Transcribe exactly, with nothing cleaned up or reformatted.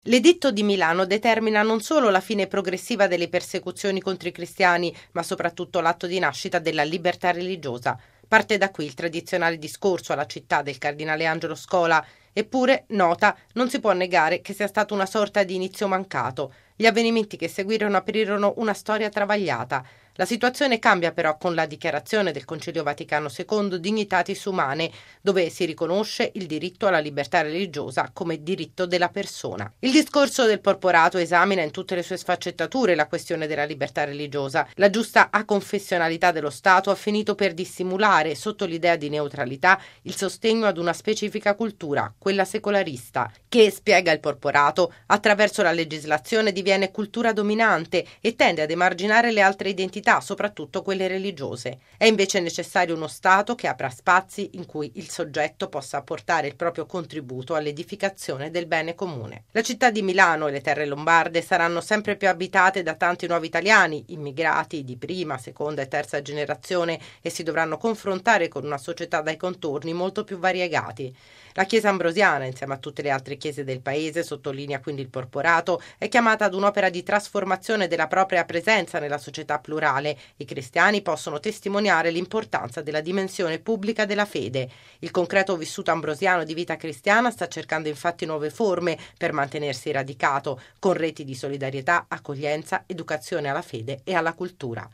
L'editto di Milano determina non solo la fine progressiva delle persecuzioni contro i cristiani, ma soprattutto l'atto di nascita della libertà religiosa. Parte da qui il tradizionale discorso alla città del cardinale Angelo Scola. Eppure, nota, non si può negare che sia stato una sorta di inizio mancato. Gli avvenimenti che seguirono aprirono una storia travagliata. La situazione cambia però con la dichiarazione del Concilio Vaticano secondo Dignitatis Humanae, dove si riconosce il diritto alla libertà religiosa come diritto della persona. Il discorso del porporato esamina in tutte le sue sfaccettature la questione della libertà religiosa. La giusta aconfessionalità dello Stato ha finito per dissimulare, sotto l'idea di neutralità, il sostegno ad una specifica cultura, quella secolarista, che, spiega il porporato, attraverso la legislazione diviene cultura dominante e tende ad emarginare le altre identità, soprattutto quelle religiose. È invece necessario uno Stato che apra spazi in cui il soggetto possa apportare il proprio contributo all'edificazione del bene comune. La città di Milano e le terre lombarde saranno sempre più abitate da tanti nuovi italiani, immigrati di prima, seconda e terza generazione, e si dovranno confrontare con una società dai contorni molto più variegati. La Chiesa ambrosiana, insieme a tutte le altre chiese del paese, sottolinea quindi il porporato, è chiamata ad un'opera di trasformazione della propria presenza nella società plurale. I cristiani possono testimoniare l'importanza della dimensione pubblica della fede. Il concreto vissuto ambrosiano di vita cristiana sta cercando infatti nuove forme per mantenersi radicato, con reti di solidarietà, accoglienza, educazione alla fede e alla cultura.